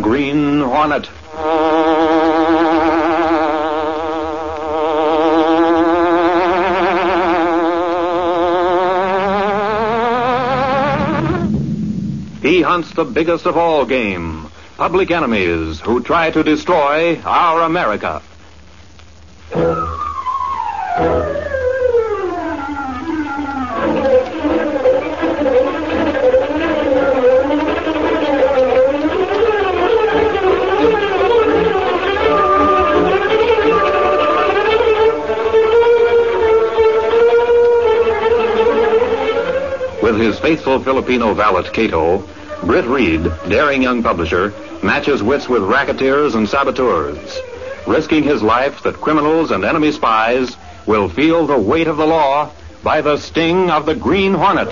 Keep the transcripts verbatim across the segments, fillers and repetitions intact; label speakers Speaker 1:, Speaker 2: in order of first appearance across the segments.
Speaker 1: Green Hornet. He hunts the biggest of all game, public enemies who try to destroy our America. With his faithful Filipino valet, Cato, Britt Reed, daring young publisher, matches wits with racketeers and saboteurs, risking his life that criminals and enemy spies will feel the weight of the law by the sting of the Green Hornet.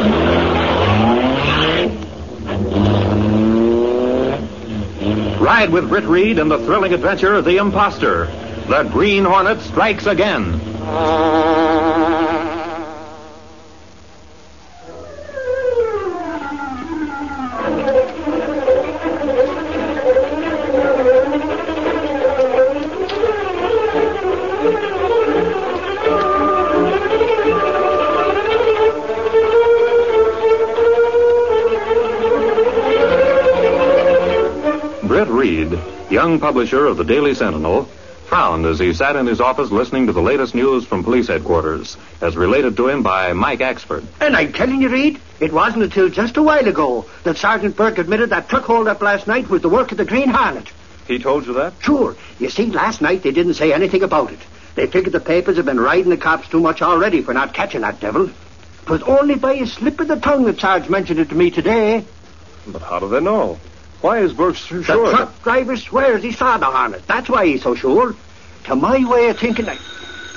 Speaker 1: Ride with Britt Reed in the thrilling adventure of The Imposter. The Green Hornet strikes again. Britt Reed, young publisher of the Daily Sentinel, frowned as he sat in his office listening to the latest news from police headquarters, as related to him by Mike Axford.
Speaker 2: And I'm telling you, Reed, it wasn't until just a while ago that Sergeant Burke admitted that truck hold-up last night was the work of the Green Hornet.
Speaker 1: He told you that?
Speaker 2: Sure. You see, last night they didn't say anything about it. They figured the papers had been riding the cops too much already for not catching that devil. It was only by a slip of the tongue that Sarge mentioned it to me today.
Speaker 3: But how do they know? Why is Burke so
Speaker 2: the
Speaker 3: sure?
Speaker 2: The truck driver swears he saw the Hornet. That's why he's so sure. To my way of thinking, I...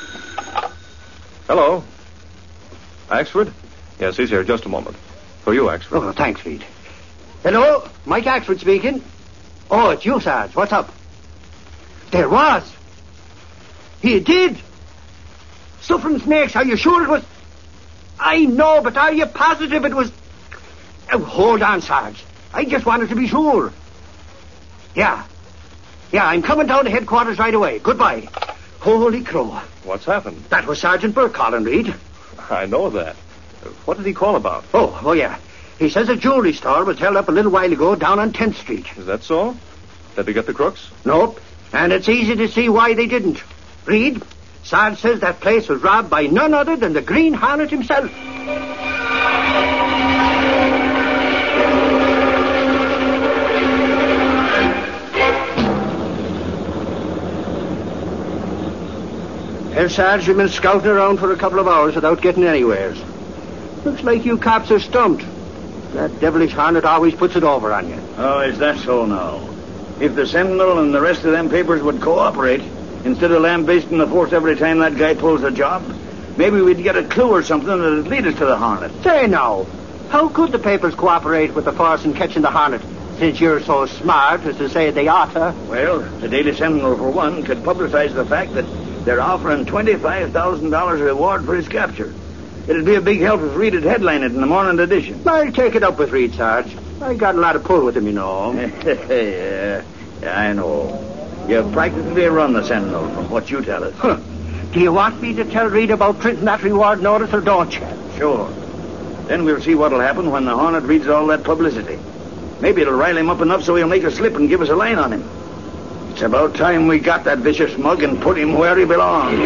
Speaker 3: Hello. Axford? Yes, he's here. Just a moment. For you, Axford.
Speaker 2: Oh, thanks, Reed. Hello? Mike Axford speaking. Oh, it's you, Sarge. What's up? There was. He did. Suffering snakes. Are you sure it was... I know, but are you positive it was... Oh, hold on, Sarge. I just wanted to be sure. Yeah. Yeah, I'm coming down to headquarters right away. Goodbye. Holy crow.
Speaker 3: What's happened?
Speaker 2: That was Sergeant Burke calling, Reed.
Speaker 3: I know that. What did he call about?
Speaker 2: Oh, oh, yeah. He says a jewelry store was held up a little while ago down on tenth Street.
Speaker 3: Is that so? Did they get the crooks?
Speaker 2: Nope. And it's easy to see why they didn't. Reed, Sarge says that place was robbed by none other than the Green Hornet himself. Well, Sarge, you've been scouting around for a couple of hours without getting anywhere. Looks like you cops are stumped. That devilish Hornet always puts it over on you.
Speaker 4: Oh, is that so now? If the Sentinel and the rest of them papers would cooperate, instead of lambasting the force every time that guy pulls a job, maybe we'd get a clue or something that'd lead us to the Hornet.
Speaker 2: Say now, how could the papers cooperate with the force in catching the Hornet, since you're so smart as to say they oughta?
Speaker 4: Well, the Daily Sentinel, for one, could publicize the fact that they're offering twenty-five thousand dollars reward for his capture. It'd be a big help if Reed had headlined it in the morning edition.
Speaker 2: I'll take it up with Reed, Sarge. I got a lot of pull with him, you know.
Speaker 4: yeah, yeah, I know. You practically run the Sentinel from what you tell us.
Speaker 2: Huh. Do you want me to tell Reed about printing that reward notice, or don't you?
Speaker 4: Sure. Then we'll see what'll happen when the Hornet reads all that publicity. Maybe it'll rile him up enough so he'll make a slip and give us a line on him. It's about time we got that vicious mug and put him where he belongs.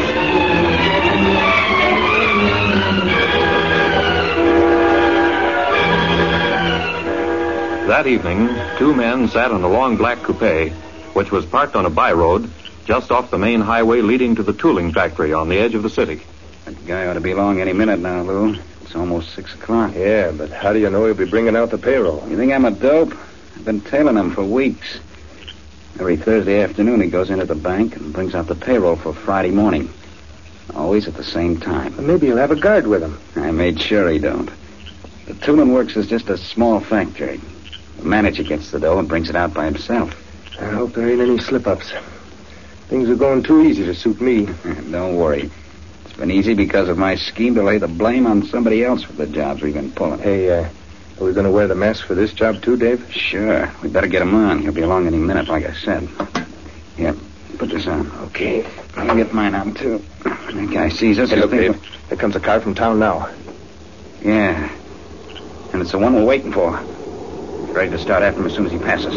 Speaker 1: That evening, two men sat in a long black coupe, which was parked on a by-road just off the main highway leading to the tooling factory on the edge of the city.
Speaker 5: That guy ought to be along any minute now, Lou. It's almost six o'clock.
Speaker 3: Yeah, but how do you know he'll be bringing out the payroll?
Speaker 5: You think I'm a dope? I've been tailing him for weeks. Every Thursday afternoon he goes into the bank and brings out the payroll for Friday morning. Always at the same time.
Speaker 3: Well, maybe he'll have a guard with him.
Speaker 5: I made sure he don't. The tooling works is just a small factory. The manager gets the dough and brings it out by himself.
Speaker 3: I hope there ain't any slip-ups. Things are going too easy to suit me.
Speaker 5: Don't worry. It's been easy because of my scheme to lay the blame on somebody else for the jobs we've been pulling.
Speaker 3: Hey, uh, Are we going to wear the mask for this job, too, Dave?
Speaker 5: Sure. We better get him on. He'll be along any minute, like I said. Here, put this on.
Speaker 3: Okay.
Speaker 5: I'll get mine on, too. That guy sees us.
Speaker 3: Hey,
Speaker 5: he'll
Speaker 3: look,
Speaker 5: think
Speaker 3: Dave. There comes a car from town now.
Speaker 5: we- Yeah. And it's the one we're waiting for. Ready to start after him as soon as he passes.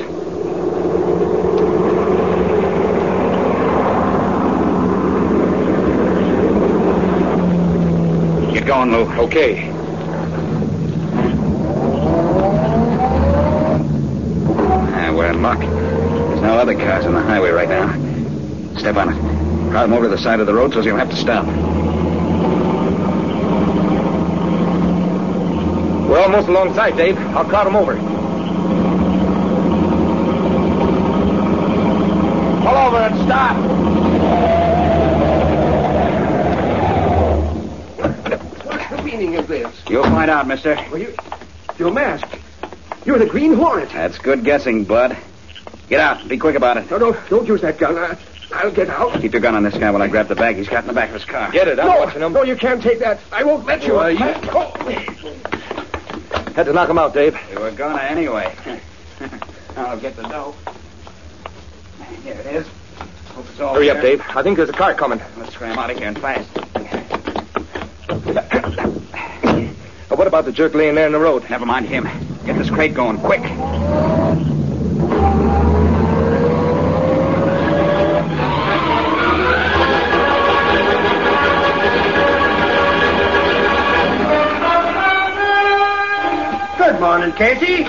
Speaker 5: Get going, Lou.
Speaker 3: Okay.
Speaker 5: Ah, we're in luck. There's no other cars on the highway right now. Step on it. Crowd him over to the side of the road so he'll have to stop.
Speaker 3: We're almost alongside, Dave. I'll crowd him over.
Speaker 4: Pull over and stop.
Speaker 2: What's the meaning of this?
Speaker 5: You'll find out, mister.
Speaker 2: Well, you, you're masked. You're the Green Hornet.
Speaker 5: That's good guessing, Bud. Get out. Be quick about it.
Speaker 2: No, don't, don't use that gun. I, I'll get out.
Speaker 5: Keep your gun on this guy while I grab the bag he's got in the back of his car.
Speaker 3: Get it. I'm
Speaker 2: no,
Speaker 3: watching him.
Speaker 2: no, you can't take that. I won't let you.
Speaker 3: Well, you-
Speaker 2: Oh.
Speaker 3: Had to knock him out, Dave.
Speaker 5: You were gonna anyway. I'll get the dough. Here it is. Hope it's all
Speaker 3: Hurry
Speaker 5: there.
Speaker 3: up, Dave. I think there's a car coming.
Speaker 5: Let's scram out of here and fast.
Speaker 3: But what about the jerk laying there in the road?
Speaker 5: Never mind him. Get this crate going, quick.
Speaker 2: Good morning, Casey.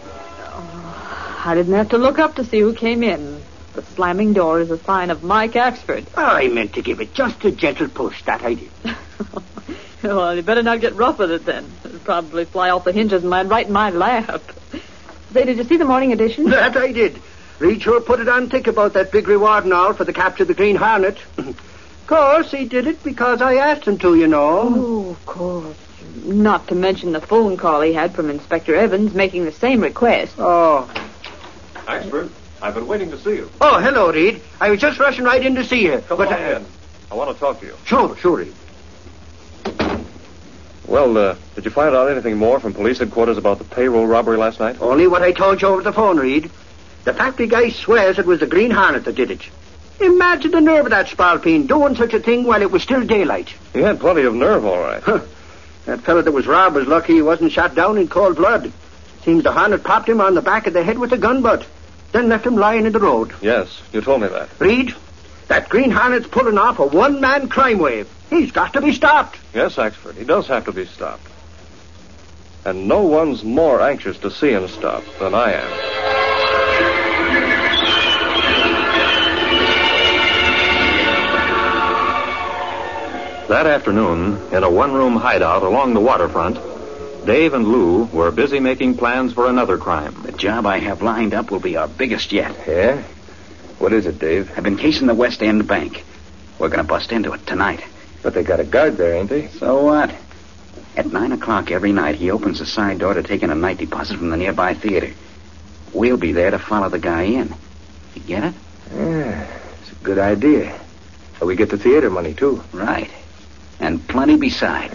Speaker 6: I didn't have to look up to see who came in. The slamming door is a sign of Mike Axford.
Speaker 2: I meant to give it just a gentle push, that I did.
Speaker 6: Well, you better not get rough with it then. It'll probably fly off the hinges and land right in my lap. Say, did you see the morning edition?
Speaker 2: That I did. Reed sure put it on thick about that big reward and all for the capture of the Green Hornet. Of course, he did it because I asked him to, you know.
Speaker 6: Oh, of course. Not to mention the phone call he had from Inspector Evans making the same request.
Speaker 2: Oh.
Speaker 3: Axford, I've been waiting to see you.
Speaker 2: Oh, hello, Reed. I was just rushing right in to see you.
Speaker 3: Come
Speaker 2: but
Speaker 3: on
Speaker 2: I-
Speaker 3: in. I want to talk to you.
Speaker 2: Sure, sure, Reed.
Speaker 3: Well, uh, did you find out anything more from police headquarters about the payroll robbery last night?
Speaker 2: Only what I told you over the phone, Reed. The factory guy swears it was the Green Hornet that did it. Imagine the nerve of that spalpeen doing such a thing while it was still daylight.
Speaker 3: He had plenty of nerve, all right.
Speaker 2: Huh. That fellow that was robbed was lucky he wasn't shot down in cold blood. Seems the Hornet popped him on the back of the head with a gun butt, then left him lying in the road.
Speaker 3: Yes, you told me that.
Speaker 2: Reed, that Green Hornet's pulling off a one-man crime wave. He's got to be stopped.
Speaker 3: Yes, Axford, he does have to be stopped. And no one's more anxious to see him stopped than I am.
Speaker 1: That afternoon, in a one-room hideout along the waterfront, Dave and Lou were busy making plans for another crime.
Speaker 5: The job I have lined up will be our biggest yet.
Speaker 3: Yeah? What is it, Dave?
Speaker 5: I've been casing the West End Bank. We're going to bust into it tonight.
Speaker 3: But they got a guard there, ain't they?
Speaker 5: So what? At nine o'clock every night, he opens the side door to take in a night deposit from the nearby theater. We'll be there to follow the guy in. You get it?
Speaker 3: Yeah, it's a good idea. But we get the theater money, too.
Speaker 5: Right. And plenty besides.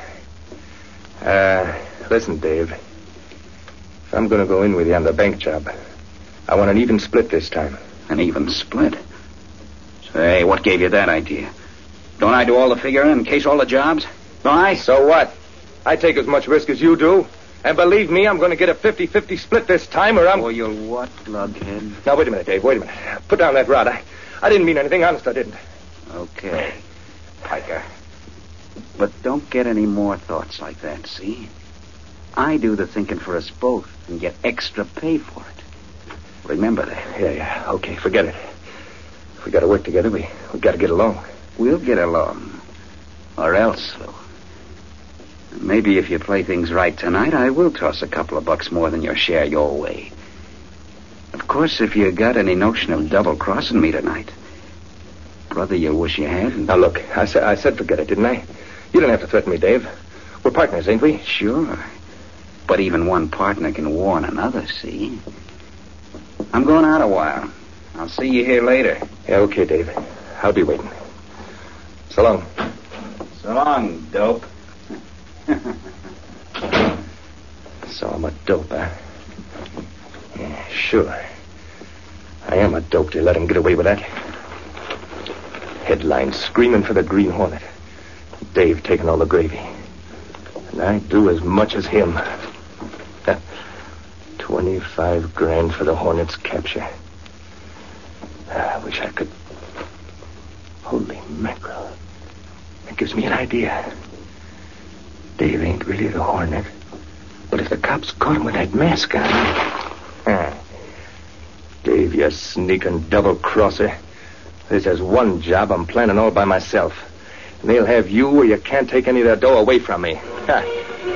Speaker 3: Uh, listen, Dave. If I'm going to go in with you on the bank job, I want an even split this time.
Speaker 5: An even split. Say, what gave you that idea? Don't I do all the figuring and case all the jobs? Why?
Speaker 3: So what? I take as much risk as you do. And believe me, I'm going to get a fifty-fifty split this time, or I'm...
Speaker 5: Or you'll what, lughead?
Speaker 3: Now, wait a minute, Dave. Wait a minute. Put down that rod. I, I didn't mean anything. Honest, I didn't.
Speaker 5: Okay. Piker. But don't get any more thoughts like that, see? I do the thinking for us both and get extra pay for it. Remember that.
Speaker 3: Yeah, yeah. Okay, forget it. If we got to work together, we we got to get along.
Speaker 5: We'll get along. Or else, Lou. Maybe if you play things right tonight, I will toss a couple of bucks more than your share your way. Of course, if you got any notion of double-crossing me tonight, brother, you wish you hadn't.
Speaker 3: Now, look, I, sa- I said forget it, didn't I? You don't have to threaten me, Dave. We're partners, ain't we?
Speaker 5: Sure. But even one partner can warn another, see? I'm going out a while. I'll see you here later.
Speaker 3: Yeah, okay, Dave. I'll be waiting. So long.
Speaker 5: So long, dope.
Speaker 7: So I'm a dope, huh? Yeah, sure. I am a dope to let him get away with that. Headlines screaming for the Green Hornet. Dave taking all the gravy. And I do as much as him. Twenty-five grand for the Hornet's capture. I wish I could... Holy mackerel. That gives me an idea. Dave ain't really the Hornet. But if the cops caught him with that mask on... Huh. Dave, you sneaking double-crosser. There's just one job I'm planning all by myself. And they'll have you where you can't take any of their dough away from me. Ha.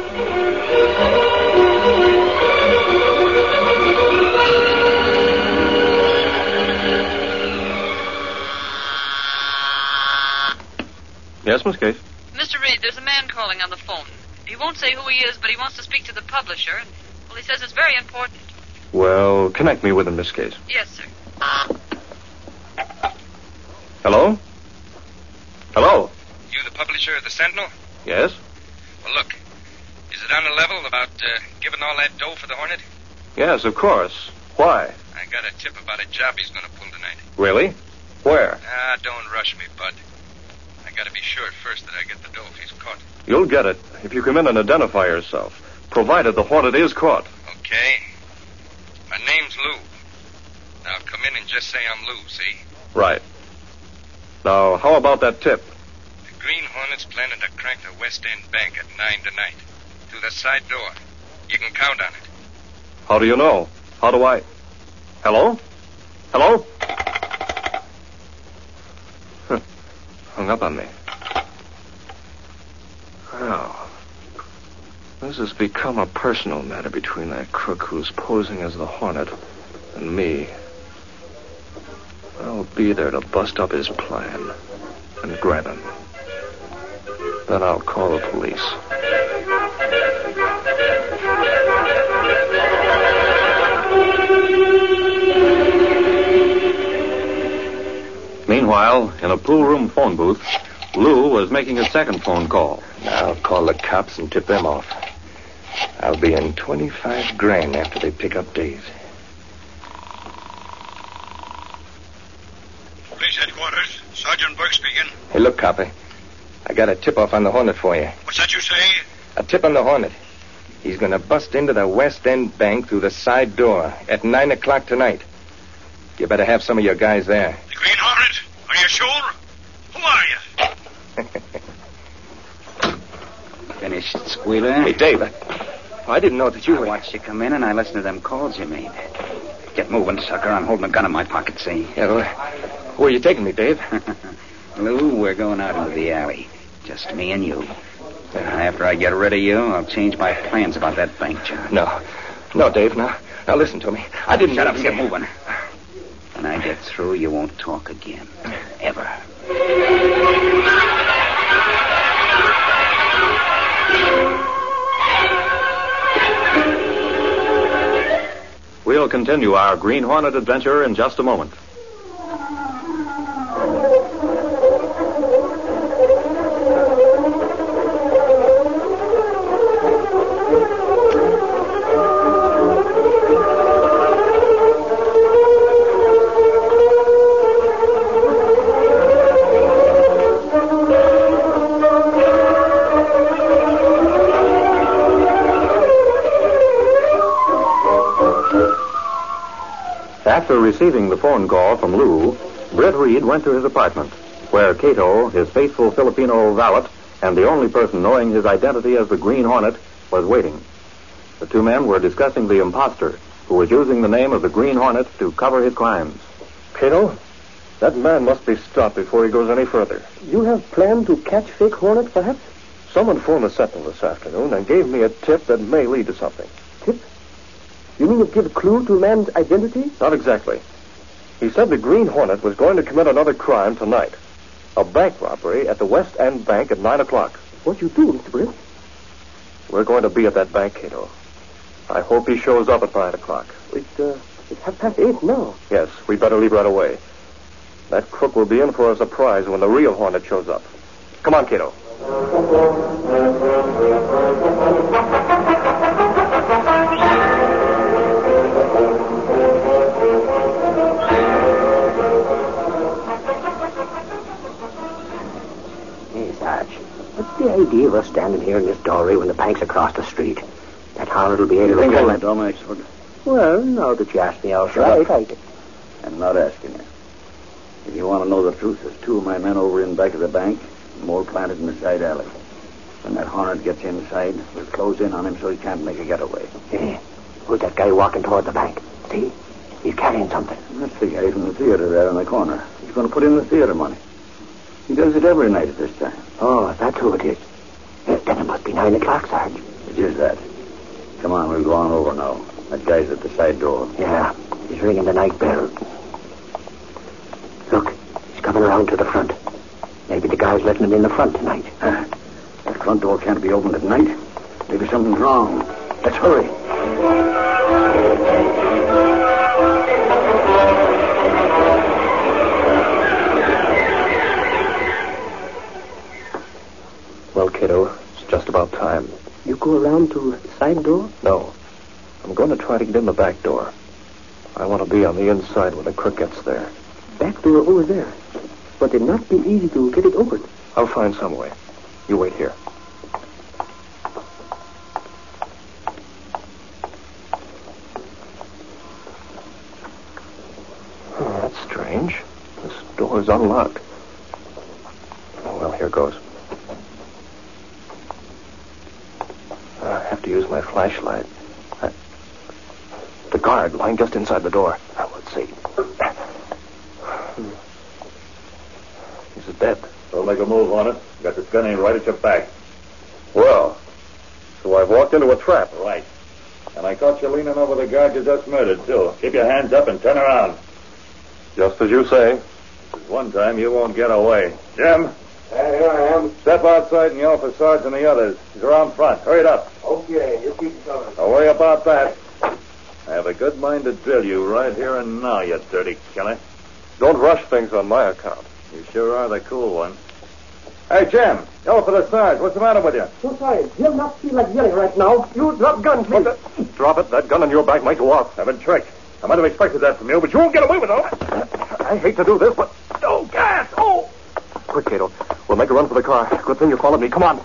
Speaker 3: Yes, Miss Case?
Speaker 6: Mister Reed, there's a man calling on the phone. He won't say who he is, but he wants to speak to the publisher. And, well, he says it's very important.
Speaker 3: Well, connect me with him, Miss Case.
Speaker 6: Yes, sir.
Speaker 3: Hello? Hello?
Speaker 8: You the publisher of the Sentinel?
Speaker 3: Yes?
Speaker 8: Well, look. Is it on the level about uh, giving all that dough for the Hornet?
Speaker 3: Yes, of course. Why?
Speaker 8: I got a tip about a job he's going to pull tonight.
Speaker 3: Really? Where?
Speaker 8: Ah, don't rush me, bud. I got to be sure first that I get the dough if he's caught.
Speaker 3: You'll get it if you come in and identify yourself, provided the Hornet is caught.
Speaker 8: Okay. My name's Lou. Now come in and just say I'm Lou, see?
Speaker 3: Right. Now, how about that tip?
Speaker 8: The Green Hornet's planning to crack the West End Bank at nine tonight. Through the side door. You can count on it.
Speaker 3: How do you know? How do I... Hello? Hello? Huh. Hung up on me. Oh. This has become a personal matter between that crook who's posing as the Hornet and me. I'll be there to bust up his plan and grab him. Then I'll call the police.
Speaker 1: Meanwhile, in a pool room phone booth, Lou was making a second phone call.
Speaker 7: Now I'll call the cops and tip them off. I'll be in twenty-five grand after they pick up Dave.
Speaker 9: Police headquarters. Sergeant Burke speaking.
Speaker 7: Hey, look, copper. I got a tip-off on the Hornet for you.
Speaker 9: What's that you say?
Speaker 7: A tip on the Hornet. He's going to bust into the West End Bank through the side door at nine o'clock tonight. You better have some of your guys there.
Speaker 9: The Green Hornet? Are you sure? Who are you?
Speaker 5: Finished, Squealer?
Speaker 7: Hey, Dave, I, I didn't know that you
Speaker 5: I
Speaker 7: were...
Speaker 5: watched you come in and I listened to them calls you made. Get moving, sucker. I'm holding a gun in my pocket, see?
Speaker 7: Yeah, well, where are you taking me, Dave?
Speaker 5: Lou, we're going out into the alley. Just me and you. Uh, after I get rid of you, I'll change my plans about that bank job.
Speaker 7: No. No, Dave, now. Now listen to me. I didn't...
Speaker 5: Shut up and get moving. When I get through, you won't talk again. Ever.
Speaker 1: We'll continue our Green Hornet adventure in just a moment. After receiving the phone call from Lou, Britt Reed went to his apartment, where Cato, his faithful Filipino valet, and the only person knowing his identity as the Green Hornet, was waiting. The two men were discussing the imposter, who was using the name of the Green Hornet to cover his crimes.
Speaker 3: Cato, that man must be stopped before he goes any further.
Speaker 2: You have planned to catch fake Hornet, perhaps?
Speaker 3: Someone phoned the Sentinel this afternoon and gave me a tip that may lead to something.
Speaker 2: Tip? You mean it give a clue to a man's identity?
Speaker 3: Not exactly. He said the Green Hornet was going to commit another crime tonight. A bank robbery at the West End Bank at nine o'clock.
Speaker 2: What you do, Mister Britt?
Speaker 3: We're going to be at that bank, Cato. I hope he shows up at nine o'clock.
Speaker 2: It, uh, it's half past eight now.
Speaker 3: Yes, we better leave right away. That crook will be in for a surprise when the real Hornet shows up. Come on, Cato.
Speaker 7: of us standing here in this doorway when the bank's across the street. That Hornet will be able
Speaker 4: You
Speaker 7: to
Speaker 4: think
Speaker 7: pull
Speaker 4: I'm
Speaker 7: it.
Speaker 4: dumb, Exford?
Speaker 7: Well, now that you ask me
Speaker 4: Shut
Speaker 7: outright,
Speaker 4: up. I'm not asking you. If you want to know the truth, there's two of my men over in back of the bank, more planted in the side alley. When that Hornet gets inside, we'll close in on him so he can't make a getaway.
Speaker 7: Hey, who's that guy walking toward the bank? See? He's carrying something.
Speaker 4: That's the guy from the theater there in the corner. He's going to put in the theater money. He does it every night at this time.
Speaker 7: Oh, that's who it is. Eh, Then it must be nine o'clock, Sarge.
Speaker 4: It is that. Come on, we'll go on over now. That guy's at the side door.
Speaker 7: Yeah, he's ringing the night bell. Look, he's coming around to the front. Maybe the guy's letting him in the front tonight.
Speaker 4: That front door can't be opened at night. Maybe something's wrong. Let's hurry.
Speaker 3: Well, kiddo, it's just about time.
Speaker 7: You go around to the side door?
Speaker 3: No. I'm going to try to get in the back door. I want to be on the inside when the crook gets there.
Speaker 7: Back door over there. But it'd not be easy to get it open.
Speaker 3: I'll find some way. You wait here. Oh, that's strange. This door is unlocked. Oh, well, here goes. I have to use my flashlight. I... The guard lying just inside the door. Now, let's see. He's dead.
Speaker 10: Don't make a move on it. Got this gun aimed right at your back.
Speaker 3: Well, so I've walked into a trap.
Speaker 10: Right. And I caught you leaning over the guard you just murdered, too. Keep your hands up and turn around.
Speaker 3: Just as you say.
Speaker 10: There's one time you won't get away. Jim?
Speaker 2: Yeah, here I am.
Speaker 10: Step outside and yell for Sarge and the others. He's around front. Hurry it up.
Speaker 2: Okay, you keep coming.
Speaker 10: Don't worry about that. I have a good mind to drill you right here and now, you dirty killer.
Speaker 3: Don't rush things on my account.
Speaker 10: You sure are the cool one. Hey, Jim, yell for the Sarge. What's the matter with you?
Speaker 7: So sorry. You'll not feel like yelling right now. You drop gun, please.
Speaker 3: Drop it. That gun on your back might go off.
Speaker 10: I've been tricked. I might have expected that from you, but you won't get away with it.
Speaker 3: I hate to do this, but... Oh, gas! Oh! Quick, Cato. We'll make a run for the car. Good thing you followed me. Come on.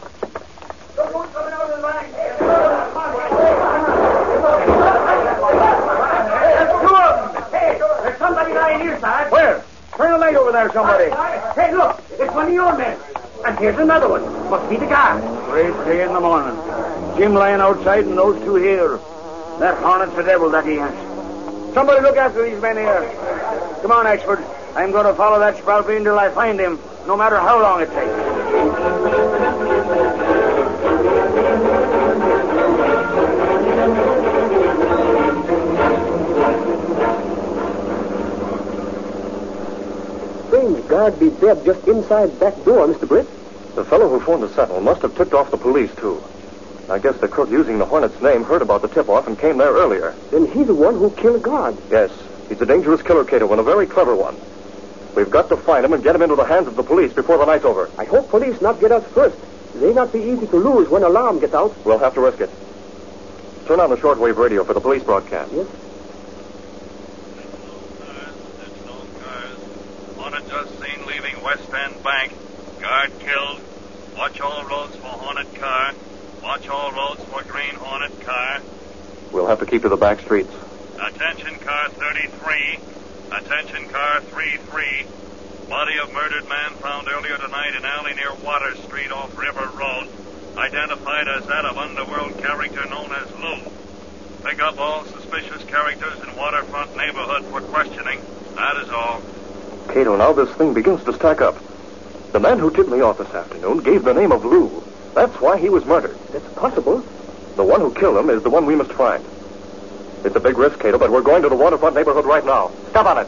Speaker 2: There's somebody lying here, Sarge.
Speaker 4: Where? Turn the light over there, somebody.
Speaker 2: Hey, look, it's one of your men. And here's another one. Must be the guard.
Speaker 4: Great day in the morning. Jim lying outside and those two here. That Hornet's the devil that he has. Somebody look after these men here. Come on, Exford. I'm going to follow that spalpeen until I find him, no matter how long it takes.
Speaker 7: Strange guard be dead just inside back door, Mister Britt.
Speaker 3: The fellow who phoned the Sentinel must have tipped off the police, too. I guess the crook using the Hornet's name heard about the tip-off and came there earlier.
Speaker 7: Then he's the one who killed guard.
Speaker 3: Yes, he's a dangerous killer, Cato, and a very clever one. We've got to find him and get him into the hands of the police before the night's over.
Speaker 7: I hope police not get us first. They not be easy to lose when alarm gets out.
Speaker 3: We'll have to risk it. Turn on the shortwave radio for the police broadcast.
Speaker 7: Yes.
Speaker 9: It's no cars. Hornet just seen leaving West End Bank. Guard killed. Watch all roads for Hornet car. Watch all roads for Green Hornet car.
Speaker 3: We'll have to keep to the back streets.
Speaker 9: Attention car thirty-three. Attention car three three. Body of murdered man found earlier tonight in alley near Water Street off River Road. Identified as that of underworld character known as Lou. Pick up all suspicious characters in waterfront neighborhood for questioning. That is all.
Speaker 3: Cato, now this thing begins to stack up. The man who tipped me off this afternoon gave the name of Lou. That's why he was murdered.
Speaker 7: That's possible.
Speaker 3: The one who killed him is the one we must find. It's a big risk, Cato, but we're going to the waterfront neighborhood right now. Stop on it.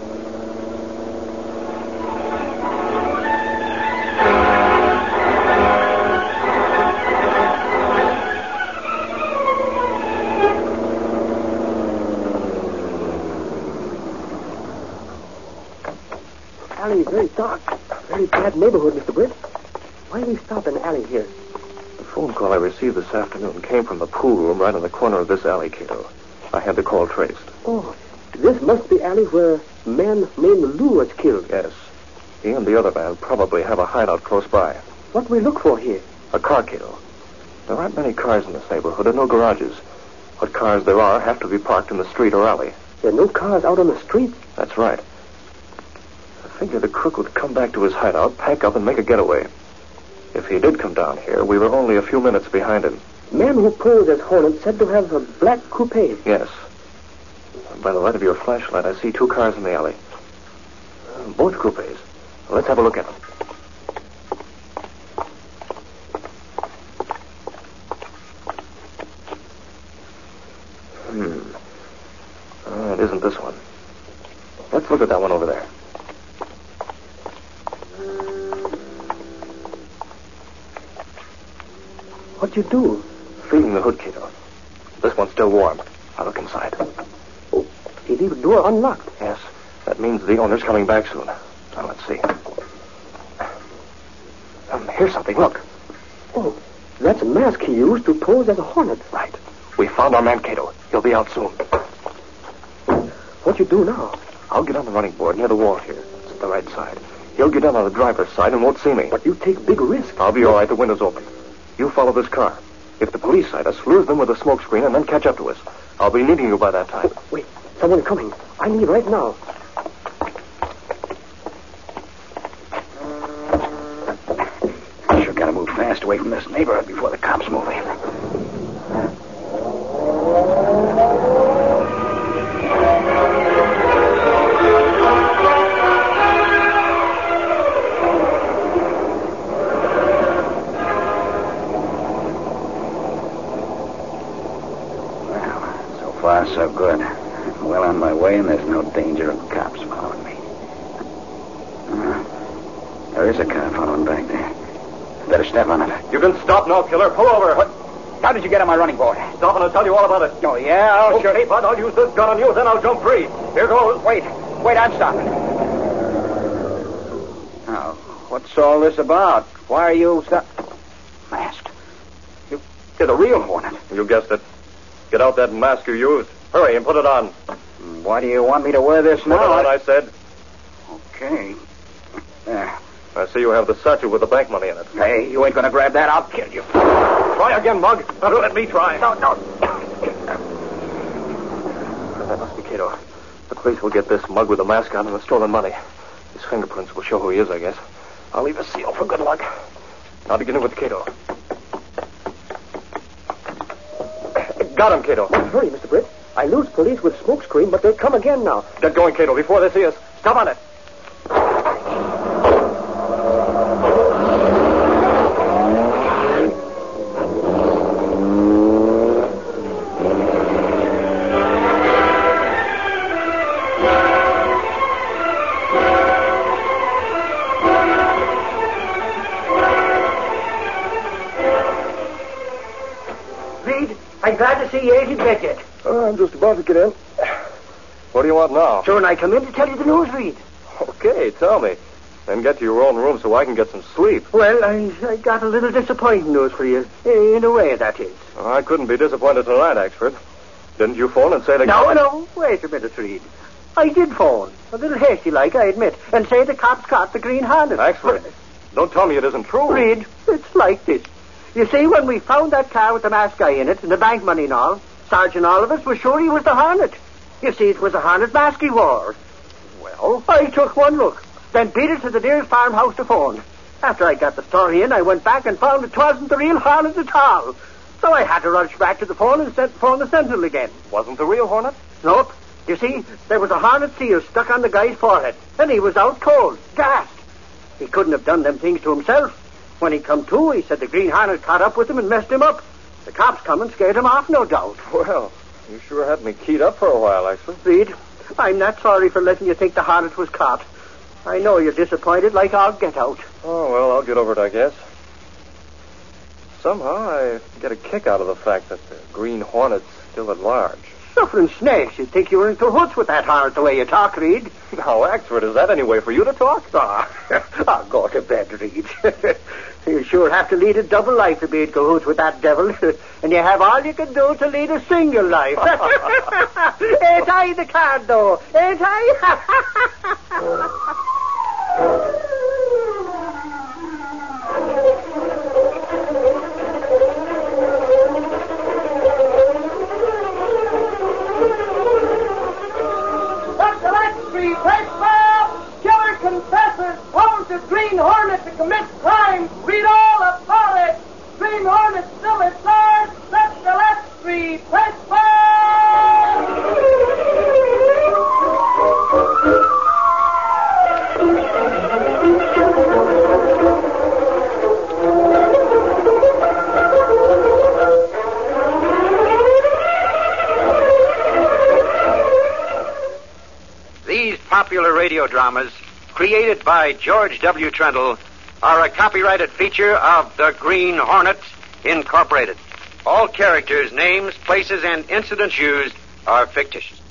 Speaker 7: Alley is very dark. Very bad neighborhood, Mister Britt. Why do we stop in the alley here?
Speaker 3: The phone call I received this afternoon came from the pool room right in the corner of this alley, Cato. I had the call traced.
Speaker 7: Oh, this must be alley where a man named Lou was killed.
Speaker 3: Yes. He and the other man probably have a hideout close by.
Speaker 7: What we look for here?
Speaker 3: A car, Cato. There aren't many cars in this neighborhood and no garages. What cars there are have to be parked in the street or alley.
Speaker 7: There are no cars out on the street?
Speaker 3: That's right. I figure the crook would come back to his hideout, pack up, and make a getaway. If he did come down here, we were only a few minutes behind him.
Speaker 7: Man who posed as Hornet said to have a black coupe.
Speaker 3: Yes. By the light of your flashlight, I see two cars in the alley. Uh, both coupes. Let's have a look at them. Hmm. Uh, it isn't this one. Let's look at that one over there.
Speaker 7: What'd you do?
Speaker 3: Feeling the hood, Cato. This one's still warm. I'll look inside.
Speaker 7: Oh, you leave the door unlocked.
Speaker 3: Yes. That means the owner's coming back soon. Now, let's see. Um, here's something. Look.
Speaker 7: Oh, that's a mask he used to pose as a Hornet.
Speaker 3: Right. We found our man, Cato. He'll be out soon.
Speaker 7: What you do now?
Speaker 3: I'll get on the running board near the wall here. It's at the right side. He'll get down on the driver's side and won't see me.
Speaker 7: But you take big risk.
Speaker 3: I'll be all right. The window's open. You follow this car. If the police sight us, lure them with a smoke screen and then catch up to us. I'll be needing you by that time.
Speaker 7: Oh, wait, someone coming. I need right now.
Speaker 5: I sure gotta move fast away from this neighborhood before the cops move in. So good. I'm well on my way, and there's no danger of cops following me. Uh, there is a car following back there. Better step on it.
Speaker 3: You can stop now, killer. Pull over.
Speaker 5: What? How did you get on my running board?
Speaker 3: Stop and I'll tell you all about it.
Speaker 5: Oh, yeah? I'll
Speaker 3: okay,
Speaker 5: sure...
Speaker 3: Bud, I'll use this gun on you, then I'll jump free. Here goes.
Speaker 5: Wait. Wait, I'm stopping. Now, what's all this about? Why are you... Stop... Masked. You, you're the real Hornet.
Speaker 3: You guessed it. Get out that mask you used. Hurry and put it on.
Speaker 5: Why do you want me to wear this now?
Speaker 3: Put it on, I said.
Speaker 5: Okay. There.
Speaker 3: I see you have the satchel with the bank money in it.
Speaker 5: Hey, you ain't gonna grab that. I'll kill you.
Speaker 3: Try again, Mug. Now, let me try.
Speaker 5: No, no.
Speaker 3: That must be Cato. The police will get this Mug with the mask on and the stolen money. His fingerprints will show who he is, I guess. I'll leave a seal for good luck. Now beginning with Cato. Got him, Cato.
Speaker 7: Hurry, Mister Britt. I lose police with smoke screen, but they come again now.
Speaker 3: Get going, Cato, before they see us. Stop on it.
Speaker 2: I'm glad to see you ain't in bed yet.
Speaker 3: Oh, I'm just about to get in. What do you want now?
Speaker 2: So when I come in to tell you the news, Reed.
Speaker 3: Okay, tell me. Then get to your own room so I can get some sleep.
Speaker 2: Well, I, I got a little disappointing news for you. In a way, that is.
Speaker 3: Oh, I couldn't be disappointed tonight, Axford. Didn't you phone and say that...
Speaker 2: No, no. Wait a minute, Reed. I did phone. A little hasty like, I admit. And say the cops caught the green Hornet.
Speaker 3: Axford, don't tell me it isn't true.
Speaker 2: Reed, it's like this. You see, when we found that car with the masked guy in it and the bank money and all, Sergeant Oliver was sure he was the Hornet. You see, it was a Hornet mask he wore. Well, I took one look, then beat it to the nearest farmhouse to phone. After I got the story in, I went back and found it wasn't the real Hornet at all. So I had to rush back to the phone and sent phone the Sentinel again.
Speaker 3: Wasn't the real Hornet?
Speaker 2: Nope. You see, there was a Hornet seal stuck on the guy's forehead, and he was out cold, gassed. He couldn't have done them things to himself. When he come to, he said the green Hornet caught up with him and messed him up. The cops come and scared him off, no doubt.
Speaker 3: Well, you sure had me keyed up for a while, Axford.
Speaker 2: Reed, I'm not sorry for letting you think the Hornet was caught. I know you're disappointed like I'll get out.
Speaker 3: Oh, well, I'll get over it, I guess. Somehow I get a kick out of the fact that the green Hornet's still at large.
Speaker 2: Suffering snakes, you'd think you were in cahoots with that Hornet the way you talk, Reed.
Speaker 3: Now, Axford, is that any way for you to talk?
Speaker 2: Ah, I'll go to bed, Reed. You sure have to lead a double life to be in cahoots with that devil. And you have all you can do to lead a single life. Ain't I the card, though? Ain't I?
Speaker 11: Street. Baseball! Killer confesses, told the Green Hornet to commit crime. Read all about it. Green Hornet still at large. That's Gillette Street. Baseball!
Speaker 12: These popular radio dramas, created by George W. Trendle, are a copyrighted feature of the Green Hornet, Incorporated. All characters, names, places, and incidents used are fictitious.